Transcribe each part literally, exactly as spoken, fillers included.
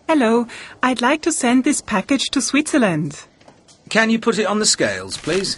Hello, I'd like to send this package to Switzerland. Can you put it on the scales, please?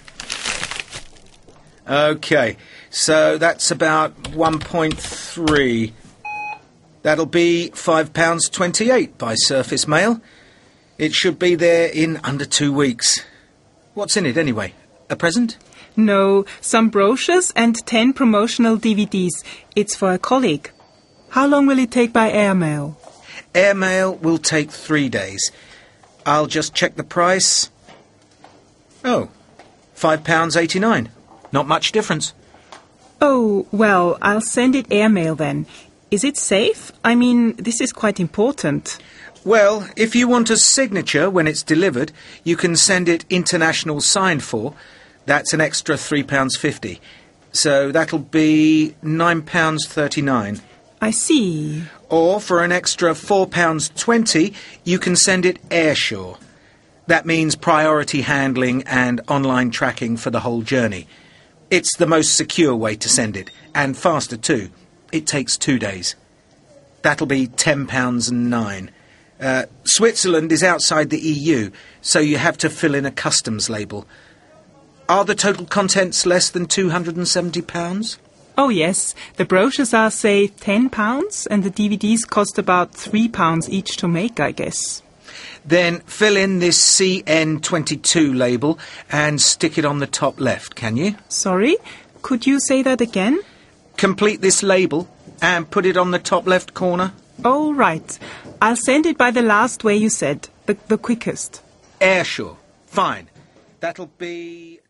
OK, so that's about one point three. That'll be five pounds twenty-eight by surface mail. It should be there in under two weeks. What's in it, anyway? A present? No, some brochures and ten promotional D V Ds. It's for a colleague. How long will it take by airmail? Airmail will take three days. I'll just check the price. Oh, five pounds eighty-nine. Not much difference. Oh, well, I'll send it airmail then. Is it safe? I mean, this is quite important. Well, if you want a signature when it's delivered, you can send it international signed for. That's an extra three pounds fifty. So that'll be nine pounds thirty-nine. I see. Or for an extra four pounds twenty, you can send it airsure. That means priority handling and online tracking for the whole journey. It's the most secure way to send it, and faster too. It takes two days. That'll be ten pounds nine. Uh, Switzerland is outside the E U, so you have to fill in a customs label. Are the total contents less than two hundred seventy pounds? Oh yes, the brochures are, say, ten pounds, and the D V Ds cost about three pounds each to make, I guess. Then fill in this C N twenty-two label and stick it on the top left, can you? Sorry? Could you say that again? Complete this label and put it on the top left corner. Oh, right. I'll send it by the last way you said, the, the quickest. Airsure. Fine. That'll be...